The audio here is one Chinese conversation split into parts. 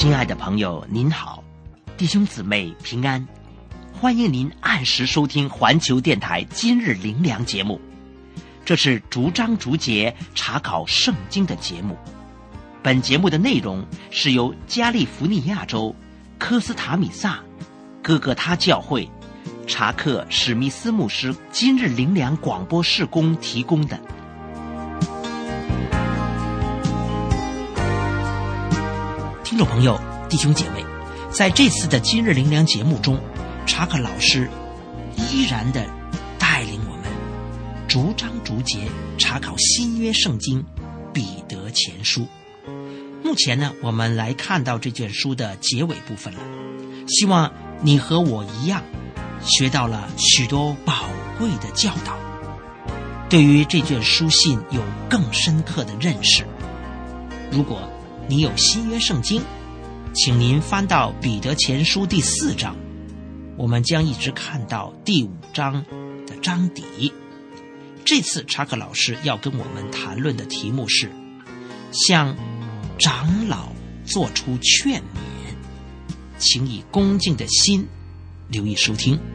亲爱的朋友您好，弟兄姊妹平安，欢迎您按时收听环球电台今日灵粮节目。这是逐章逐节查考圣经的节目。本节目的内容是由加利福尼亚州科斯塔米萨哥哥他教会查克史密斯牧师今日灵粮广播事工提供的。听众朋友弟兄姐妹，在这次的今日灵粮节目中，查克老师依然的带领我们逐章逐节查考新约圣经彼得前书。目前呢，我们来看到这卷书的结尾部分了，希望你和我一样学到了许多宝贵的教导，对于这卷书信有更深刻的认识。如果你有新约圣经，请您翻到彼得前书第4章，我们将一直看到第5章的章底。这次查克老师要跟我们谈论的题目是向长老做出劝勉，请以恭敬的心留意收听。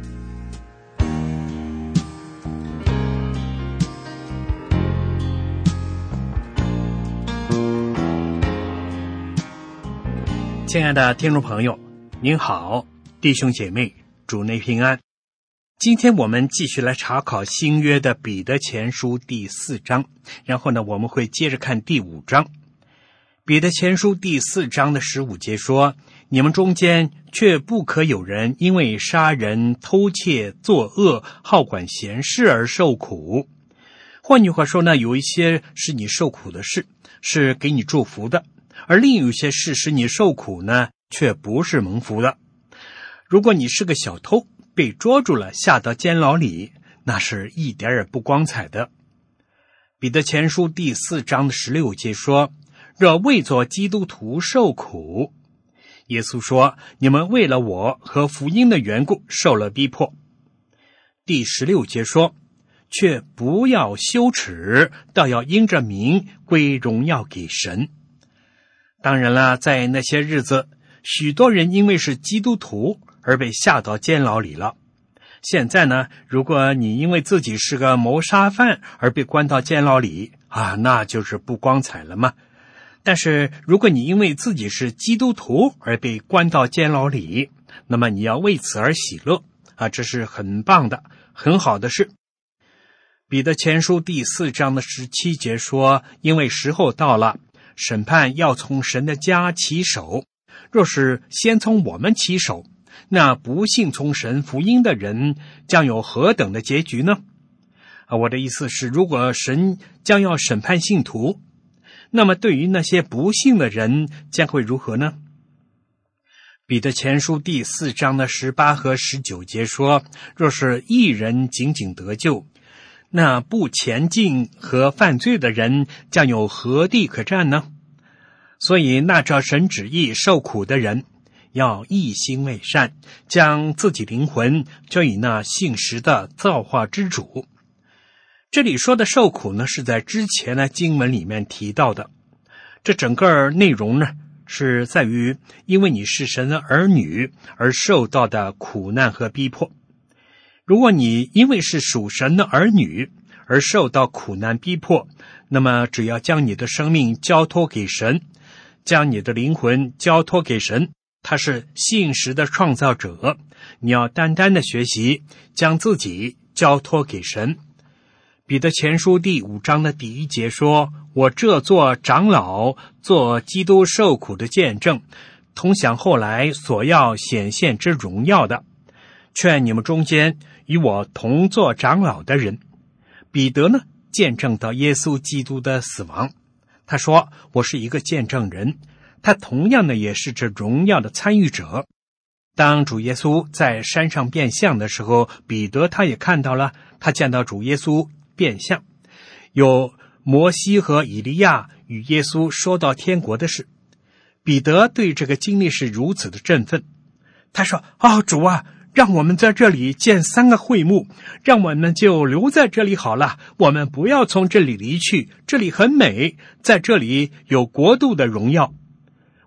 亲爱的听众朋友，您好，弟兄姐妹，主内平安。今天我们继续来查考新约的彼得前书第4章，然后呢，我们会接着看第5章。彼得前书第4章的15节说，你们中间却不可有人因为杀人、偷窃、作恶、好管闲事而受苦。换句话说呢，有一些是你受苦的事，是给你祝福的，而另有些事使你受苦呢，却不是蒙福的。如果你是个小偷，被捉住了，下到监牢里，那是一点也不光彩的。彼得前书第4章的16节说，若为作基督徒受苦，耶稣说，你们为了我和福音的缘故受了逼迫。第16节说，却不要羞耻，倒要因着名归荣耀给神。当然了，在那些日子，许多人因为是基督徒而被下到监牢里了。现在呢，如果你因为自己是个谋杀犯而被关到监牢里那就是不光彩了嘛。但是如果你因为自己是基督徒而被关到监牢里，那么你要为此而喜乐这是很棒的，很好的事。彼得前书第4章的17节说，因为时候到了，审判要从神的家起手，若是先从我们起手，那不信从神福音的人将有何等的结局呢？我的意思是，如果神将要审判信徒，那么对于那些不信的人将会如何呢？彼得前书第4章的18和19节说，若是一人仅仅得救，那不前进和犯罪的人将有何地可占呢？所以那照神旨意受苦的人，要一心为善，将自己灵魂交与那信实的造化之主。这里说的受苦呢，是在之前的经文里面提到的。这整个内容呢，是在于因为你是神的儿女而受到的苦难和逼迫。如果你因为是属神的儿女而受到苦难逼迫，那么只要将你的生命交托给神，将你的灵魂交托给神，他是信实的创造者，你要单单的学习将自己交托给神。彼得前书第5章的第1节说，我这做长老，做基督受苦的见证，同享后来所要显现之荣耀的，劝你们中间与我同做长老的人。彼得呢，见证到耶稣基督的死亡，他说，我是一个见证人，他同样的也是这荣耀的参与者。当主耶稣在山上变相的时候，彼得他也看到了，他见到主耶稣变相，有摩西和以利亚与耶稣说到天国的事。彼得对这个经历是如此的振奋，他说，主啊，让我们在这里建3个会幕，让我们就留在这里好了，我们不要从这里离去，这里很美，在这里有国度的荣耀。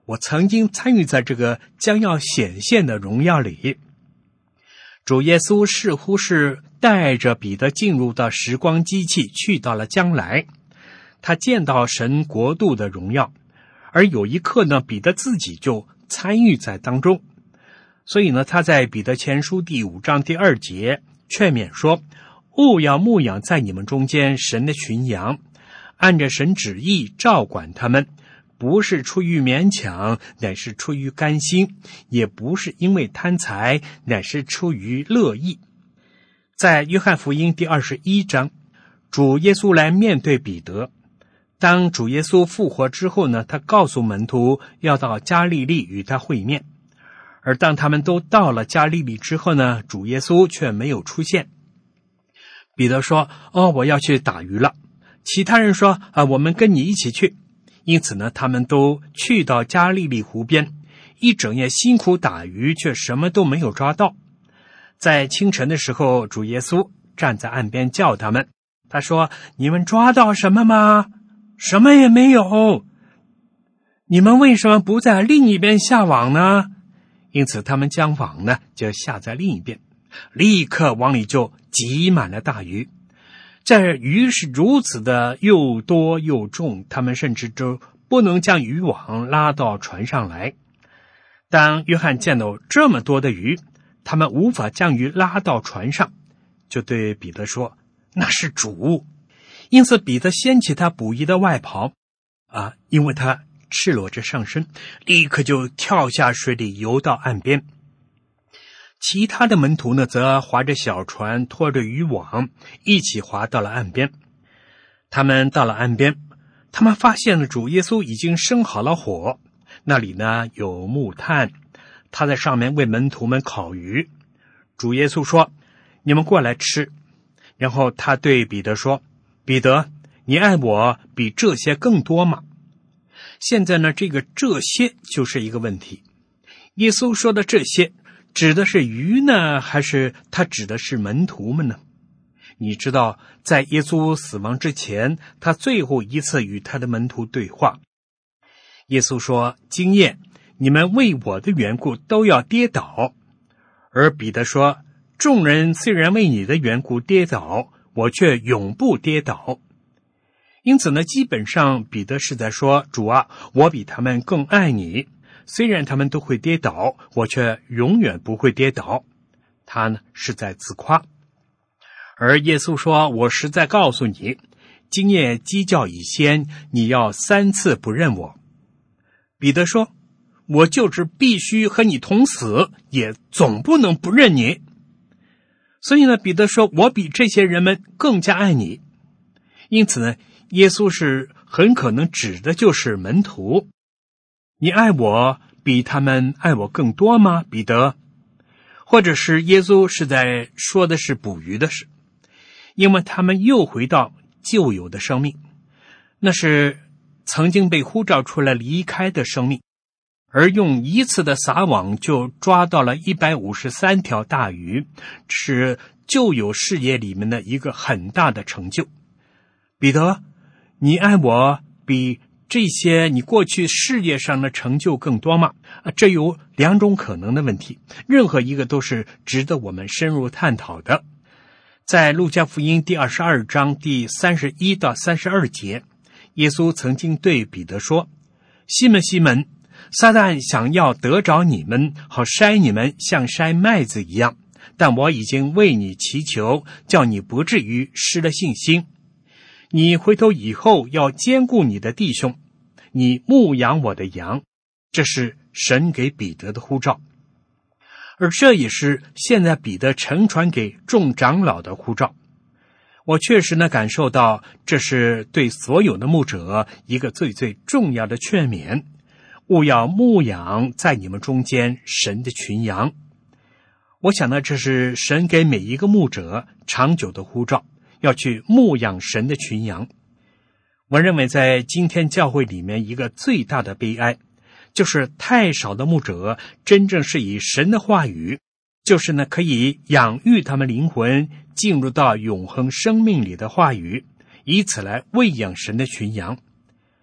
我曾经参与在这个将要显现的荣耀里。主耶稣似乎是带着彼得进入到时光机器，去到了将来。他见到神国度的荣耀，而有一刻呢，彼得自己就参与在当中。所以呢，他在彼得前书第5章第2节劝勉说，务要牧养在你们中间神的群羊，按着神旨意照管他们，不是出于勉强，乃是出于甘心；也不是因为贪财，乃是出于乐意。在约翰福音第21章，主耶稣来面对彼得。当主耶稣复活之后呢，他告诉门徒要到加利利与他会面。而当他们都到了加利利之后呢，主耶稣却没有出现。彼得说，我要去打鱼了。其他人说，我们跟你一起去。因此呢，他们都去到加利利湖边，一整夜辛苦打鱼，却什么都没有抓到。在清晨的时候，主耶稣站在岸边叫他们，他说，你们抓到什么吗？什么也没有。你们为什么不在另一边下网呢？因此他们将网呢就下在另一边，立刻网里就挤满了大鱼。这鱼是如此的又多又重，他们甚至都不能将渔网拉到船上来。当约翰见到这么多的鱼，他们无法将鱼拉到船上，就对彼得说，那是主。因此彼得掀起他补衣的外袍，因为他赤裸着上身，立刻就跳下水里游到岸边。其他的门徒呢，则划着小船，拖着渔网，一起划到了岸边。他们到了岸边，他们发现了主耶稣已经生好了火，那里呢有木炭，他在上面为门徒们烤鱼。主耶稣说，你们过来吃。然后他对彼得说，彼得，你爱我比这些更多吗？现在呢，这些就是一个问题。耶稣说的这些指的是鱼呢，还是他指的是门徒们呢？你知道，在耶稣死亡之前，他最后一次与他的门徒对话。耶稣说，今夜你们为我的缘故都要跌倒。而彼得说，众人虽然为你的缘故跌倒，我却永不跌倒。因此呢，基本上彼得是在说，主啊，我比他们更爱你，虽然他们都会跌倒，我却永远不会跌倒。他呢是在自夸。而耶稣说，我实在告诉你，今夜鸡叫以先，你要3次不认我。彼得说，我就是必须和你同死，也总不能不认你。所以呢，彼得说，我比这些人们更加爱你。因此呢，耶稣是很可能指的就是门徒。你爱我比他们爱我更多吗，彼得？或者是耶稣是在说的是捕鱼的事，因为他们又回到旧有的生命，那是曾经被呼召出来离开的生命，而用一次的撒网就抓到了153条大鱼，是旧有事业里面的一个很大的成就。彼得，你爱我比这些你过去事业上的成就更多吗？这有2种可能的问题，任何一个都是值得我们深入探讨的。在路加福音第22章第31到32节，耶稣曾经对彼得说，西门西门，撒旦想要得着你们，好筛你们像筛麦子一样，但我已经为你祈求，叫你不至于失了信心。你回头以后要兼顾你的弟兄，你牧养我的羊。这是神给彼得的呼召，而这也是现在彼得承传给众长老的呼召。我确实呢感受到，这是对所有的牧者一个最最重要的劝勉，务要牧养在你们中间神的群羊。我想呢，这是神给每一个牧者长久的呼召，要去牧养神的群羊。我认为在今天教会里面，一个最大的悲哀，就是太少的牧者真正是以神的话语，就是呢可以养育他们灵魂进入到永恒生命里的话语，以此来喂养神的群羊。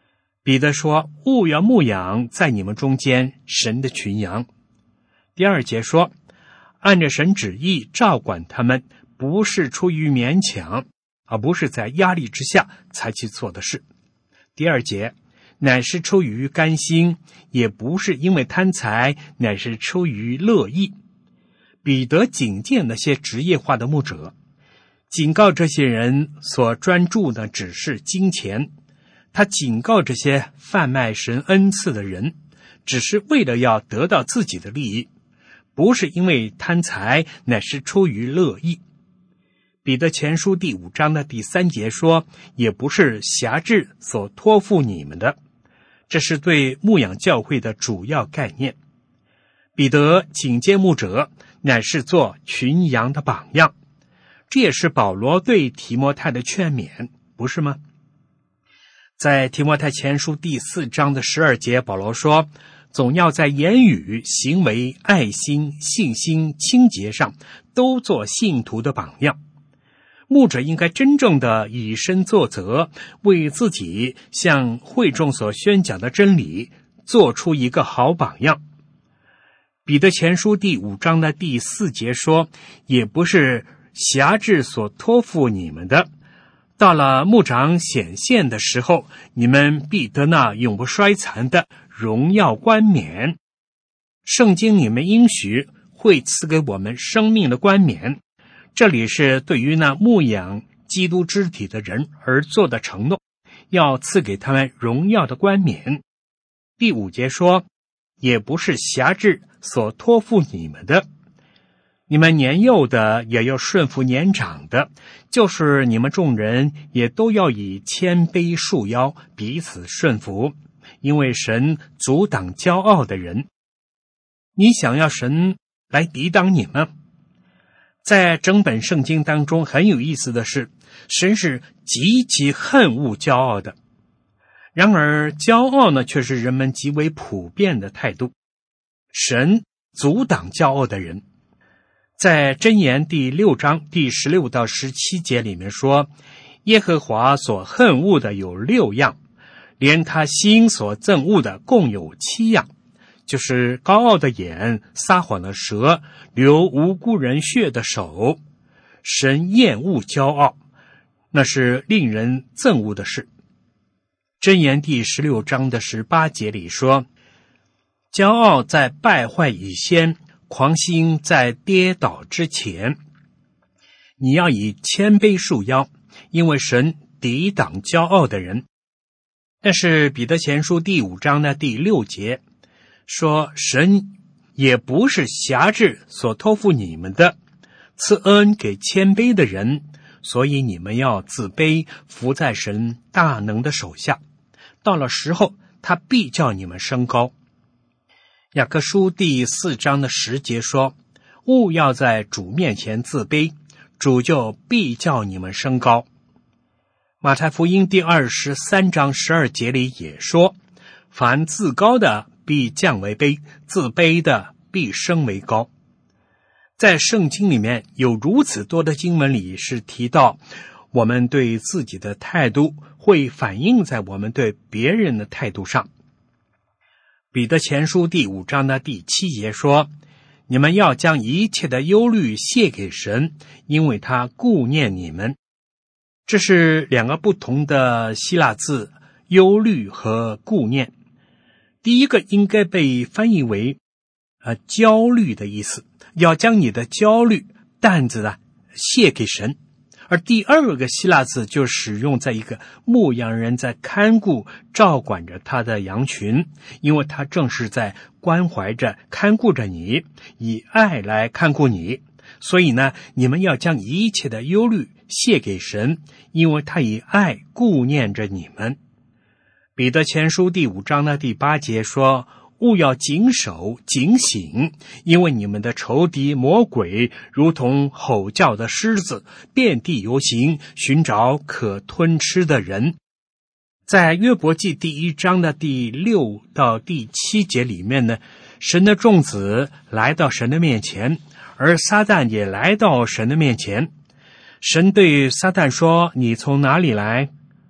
彼得说，务要牧养在你们中间神的群羊。第2节说，按着神旨意照管他们，不是出于勉强，而不是在压力之下才去做的事。第2节，乃是出于甘心，也不是因为贪财，乃是出于乐意。彼得警戒那些职业化的牧者，警告这些人所专注的只是金钱。他警告这些贩卖神恩赐的人，只是为了要得到自己的利益，不是因为贪财，乃是出于乐意。彼得前书第5章的第3节说，也不是辖制所托付你们的，这是对牧养教会的主要概念。彼得警戒牧者，乃是做群羊的榜样，这也是保罗对提摩太的劝勉，不是吗？在提摩太前书第4章的12节，保罗说，总要在言语、行为、爱心、信心、清洁上都做信徒的榜样。牧者应该真正的以身作则，为自己向会众所宣讲的真理做出一个好榜样。彼得前书第5章的第4节说，也不是辖制所托付你们的，到了牧长显现的时候，你们必得那永不衰残的荣耀冠冕。圣经里面应许会赐给我们生命的冠冕，这里是对于那牧养基督肢体的人而做的承诺，要赐给他们荣耀的冠冕。第5节说，也不是辖制所托付你们的，你们年幼的也要顺服年长的，就是你们众人也都要以谦卑束腰，彼此顺服，因为神阻挡骄傲的人。你想要神来抵挡你吗？在整本圣经当中很有意思的是，神是极其恨恶骄傲的，然而骄傲呢，却是人们极为普遍的态度。神阻挡骄傲的人。在箴言第6章第16到17节里面说，耶和华所恨恶的有6样，连他心所憎恶的共有7样，就是高傲的眼、撒谎的舌、流无辜人血的手。神厌恶骄傲，那是令人憎恶的事。箴言第16章的18节里说，骄傲在败坏以先，狂心在跌倒之前。你要以谦卑束腰，因为神抵挡骄傲的人。但是彼得前书第5章的第6节说，神也不是辖制所托付你们的，赐恩给谦卑的人，所以你们要自卑，服在神大能的手下，到了时候他必叫你们升高。雅各书第4章的10节说，务要在主面前自卑，主就必叫你们升高。马太福音第23章12节里也说，凡自高的必降为卑，自卑的必升为高。在圣经里面有如此多的经文里是提到，我们对自己的态度会反映在我们对别人的态度上。彼得前书第5章的第7节说，你们要将一切的忧虑卸给神，因为他顾念你们。这是2个不同的希腊字，忧虑和顾念。第一个应该被翻译为焦虑的意思，要将你的焦虑担子卸给神。而第2个希腊字就使用在一个牧羊人在看顾照管着他的羊群，因为他正是在关怀着看顾着你，以爱来看顾你，所以呢，你们要将一切的忧虑卸给神，因为他以爱顾念着你们。彼得前书第5章的第8节说，务要谨守警醒，因为你们的仇敌魔鬼如同吼叫的狮子，遍地游行，寻找可吞吃的人。在约伯记第1章的第6到第7节里面呢，神的众子来到神的面前，而撒旦也来到神的面前。神对撒旦说，你从哪里来？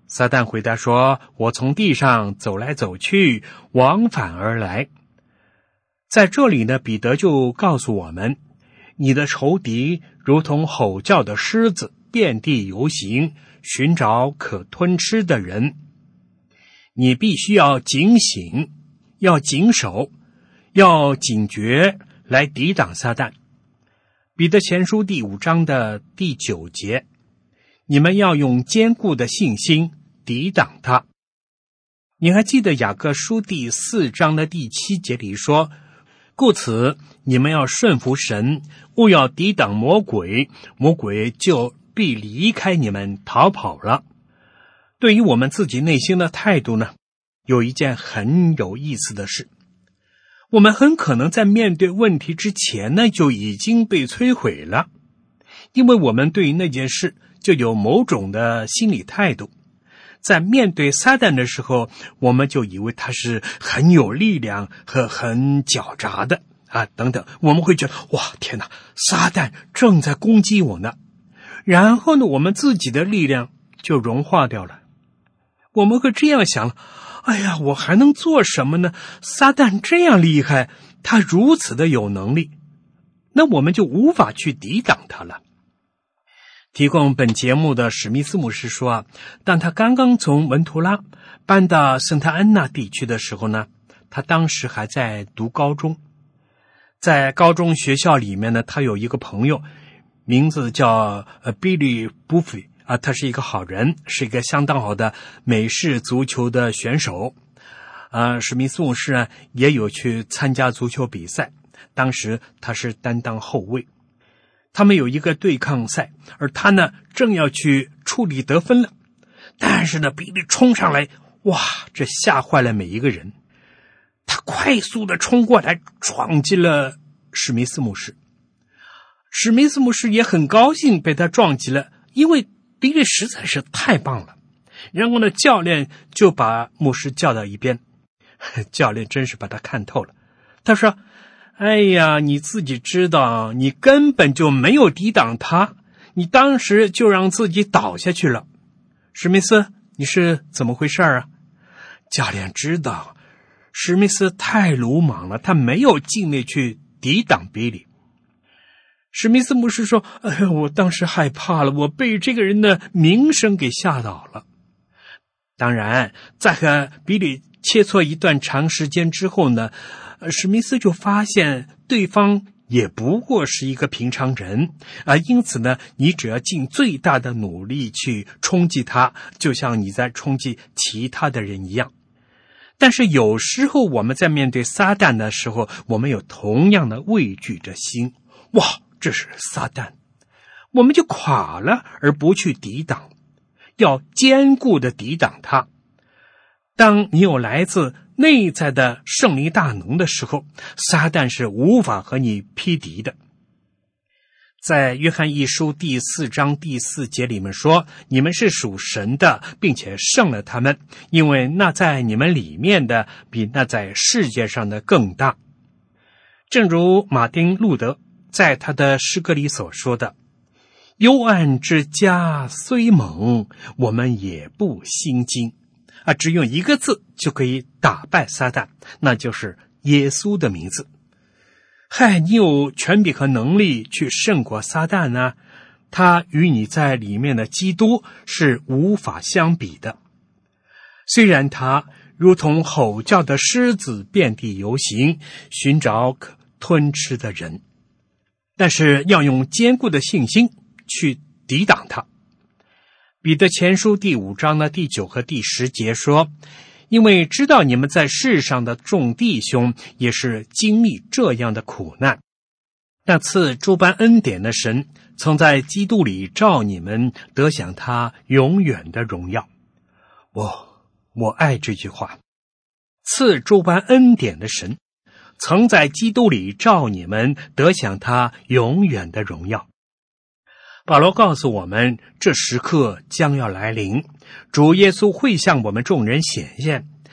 撒旦回答说，我从地上走来走去，往返而来。在这里呢，彼得就告诉我们，你的仇敌如同吼叫的狮子，遍地游行，寻找可吞吃的人。你必须要警醒，要谨守，要警觉，来抵挡撒旦。彼得前书第5章的第9节，你们要用坚固的信心抵挡他。你还记得雅各书第4章的第7节里说，故此你们要顺服神，勿要抵挡魔鬼，魔鬼就必离开你们逃跑了。对于我们自己内心的态度呢，有一件很有意思的事，我们很可能在面对问题之前呢，就已经被摧毁了，因为我们对于那件事就有某种的心理态度。在面对撒旦的时候，我们就以为他是很有力量和很狡诈的等等，我们会觉得哇，天哪，撒旦正在攻击我呢。然后呢，我们自己的力量就融化掉了。我们会这样想，哎呀，我还能做什么呢？撒旦这样厉害，他如此的有能力，那我们就无法去抵挡他了。提供本节目的史密斯牧师说当他刚刚从文图拉搬到圣塔安娜地区的时候呢，他当时还在读高中。在高中学校里面呢，他有一个朋友，名字叫Billy Buffy他是一个好人，是一个相当好的美式足球的选手。史密斯牧师呢也有去参加足球比赛，当时他是担当后卫。他们有一个对抗赛，而他呢正要去处理得分了，但是呢比利冲上来，哇，这吓坏了每一个人。他快速的冲过来，撞击了史密斯牧师。史密斯牧师也很高兴被他撞击了，因为比利实在是太棒了。然后呢，教练就把牧师叫到一边，教练真是把他看透了。他说，哎呀，你自己知道，你根本就没有抵挡他，你当时就让自己倒下去了。史密斯，你是怎么回事啊？教练知道史密斯太鲁莽了，他没有尽力去抵挡比利。史密斯牧师说，哎呀，我当时害怕了，我被这个人的名声给吓倒了。当然，在和比利切磋一段长时间之后呢，史密斯就发现对方也不过是一个平常人因此呢，你只要尽最大的努力去冲击他，就像你在冲击其他的人一样。但是有时候我们在面对撒旦的时候，我们有同样的畏惧着心，哇，这是撒旦，我们就垮了，而不去抵挡，要坚固的抵挡他。当你有来自内在的圣灵大能的时候，撒旦是无法和你匹敌的。在约翰一书第4章第4节里面说，你们是属神的，并且胜了他们，因为那在你们里面的比那在世界上的更大。正如马丁路德在他的诗歌里所说的，幽暗之家虽猛，我们也不心惊只用一个字就可以打败撒旦，那就是耶稣的名字。嗨，你有权柄和能力去胜过撒旦呢？他与你在里面的基督是无法相比的。虽然他如同吼叫的狮子，遍地游行，寻找可吞吃的人，但是要用坚固的信心去抵挡他。彼得前书第5章的第9和第10节说，因为知道你们在世上的众弟兄也是经历这样的苦难，那赐诸般恩典的神曾在基督里召你们得享他永远的荣耀。我爱这句话，赐诸般恩典的神曾在基督里召你们得享他永远的荣耀。保罗告诉我们，这时刻将要来临，主耶稣会向我们众人显现，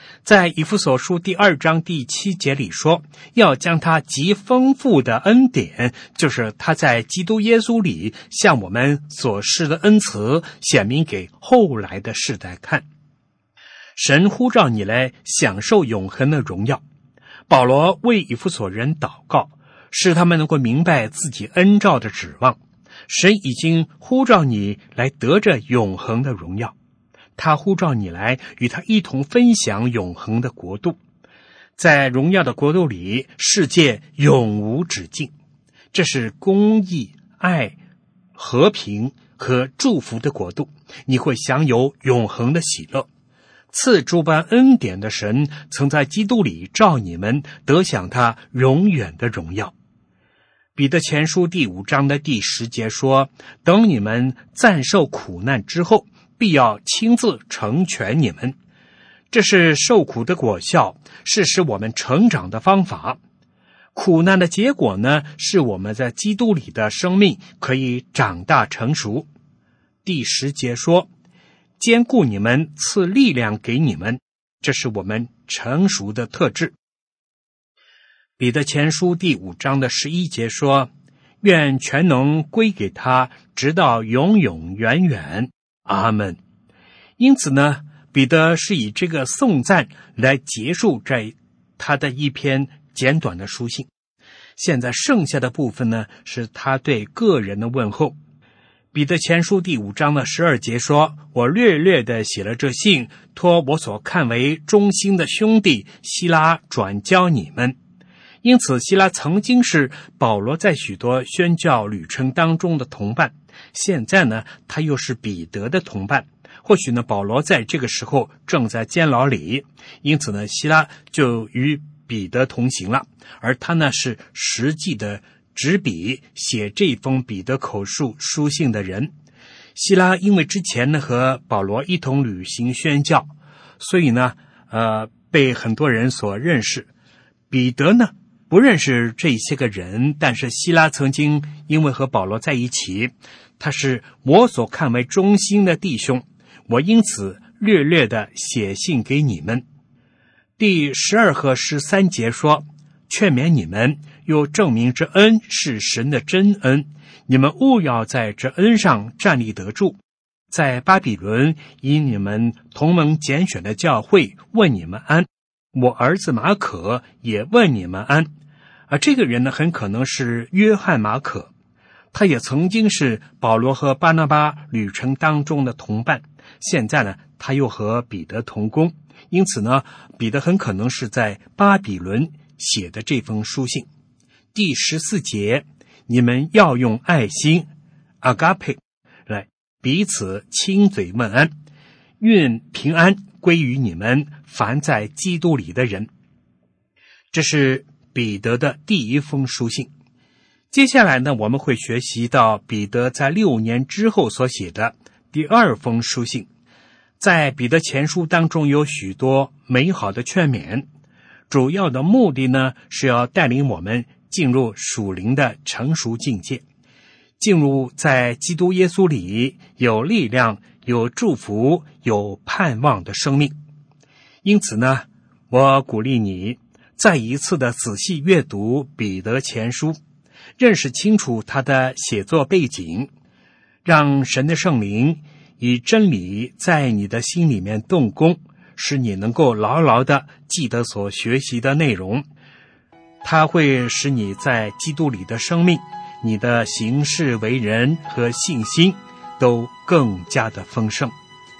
在以弗所书第2章第7节里说，要将他极丰富的恩典，就是他在基督耶稣里向我们所施的恩慈，显明给后来的世代看。神呼召你来享受永恒的荣耀。保罗为以弗所人祷告，使他们能够明白自己恩召的指望。神已经呼召你来得着永恒的荣耀，他呼召你来与他一同分享永恒的国度。在荣耀的国度里，世界永无止境。这是公义、爱、和平和祝福的国度，你会享有永恒的喜乐。赐诸般恩典的神曾在基督里召你们得享他永远的荣耀。彼得前书第5章的第10节说，等你们暂受苦难之后，必要亲自成全你们。这是受苦的果效，是使我们成长的方法。苦难的结果呢，是我们在基督里的生命可以长大成熟。第10节说，坚固你们，赐力量给你们，这是我们成熟的特质。彼得前书第5章的11节说，愿全能归给他，直到永永远远。阿们。因此呢，彼得是以这个颂赞来结束这他的一篇简短的书信。现在剩下的部分呢，是他对个人的问候。彼得前书第5章的12节说，我略略地写了这信，托我所看为忠心的兄弟希拉转交你们。因此希拉曾经是保罗在许多宣教旅程当中的同伴，现在呢，他又是彼得的同伴。或许呢，保罗在这个时候正在监牢里，因此呢，希拉就与彼得同行了，而他呢是实际的执笔写这封彼得口述书信的人。希拉因为之前呢和保罗一同旅行宣教，所以呢被很多人所认识。彼得呢不认识这些个人，但是希拉曾经因为和保罗在一起，他是我所看为忠心的弟兄，我因此略略的写信给你们。第12和13节说，劝勉你们，又证明这恩是神的真恩，你们务要在这恩上站立得住。在巴比伦因你们同盟拣选的教会问你们安，我儿子马可也问你们安。这个人呢，很可能是约翰马可，他也曾经是保罗和巴拿巴旅程当中的同伴，现在呢，他又和彼得同工，因此呢，彼得很可能是在巴比伦写的这封书信。第14节，你们要用爱心 agape 来彼此亲嘴问安，愿平安归于你们凡在基督里的人。这是彼得的第一封书信。接下来呢，我们会学习到彼得在6年之后所写的第2封书信。在彼得前书当中有许多美好的劝勉，主要的目的呢，是要带领我们进入属灵的成熟境界，进入在基督耶稣里有力量、有祝福、有盼望的生命。因此呢，我鼓励你再一次的仔细阅读彼得前书，认识清楚他的写作背景，让神的圣灵以真理在你的心里面动工，使你能够牢牢地记得所学习的内容。它会使你在基督里的生命，你的行事为人和信心都更加的丰盛。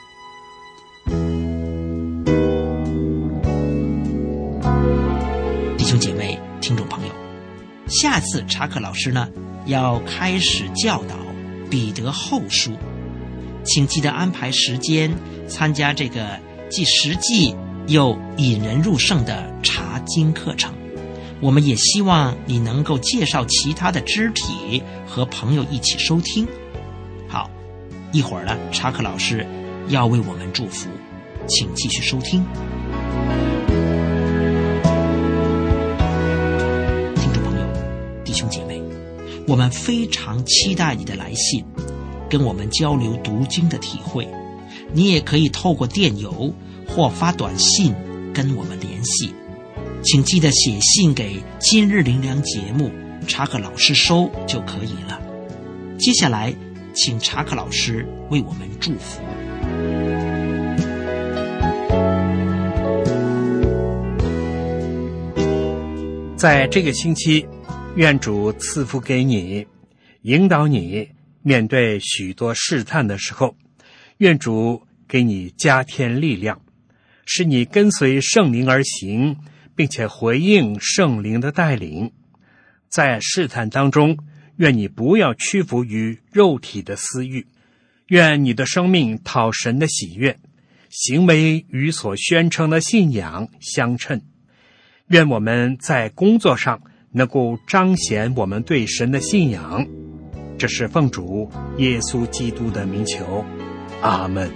弟兄姐妹、听众朋友，下次查克老师呢要开始教导彼得后书，请记得安排时间参加这个既实际又引人入胜的查经课程。我们也希望你能够介绍其他的肢体和朋友一起收听。好，一会儿呢，查克老师要为我们祝福，请继续收听。听众朋友、弟兄姐妹，我们非常期待你的来信，跟我们交流读经的体会。你也可以透过电邮或发短信跟我们联系，请记得写信给今日灵粮节目，查克老师收就可以了。接下来请查克老师为我们祝福。 在这个星期，愿主赐福给你，引导你面对许多试探的时候，愿主给你加添力量，使你跟随圣灵而行，并且回应圣灵的带领。在试探当中，愿你不要屈服于肉体的私欲，愿你的生命讨神的喜悦，行为与所宣称的信仰相称。愿我们在工作上能够彰显我们对神的信仰，这是奉主耶稣基督的名求，阿们。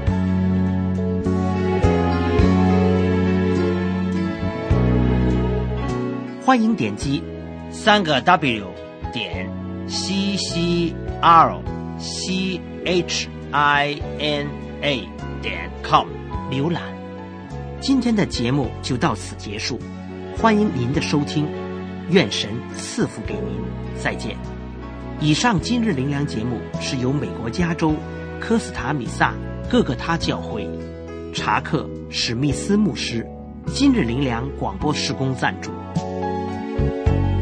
欢迎点击3个W.CCRCHINA.com 浏览。今天的节目就到此结束，欢迎您的收听，愿神赐福给您，再见。以上今日灵粮节目是由美国加州科斯塔米萨各个他教会查克史密斯牧师今日灵粮广播事工赞助。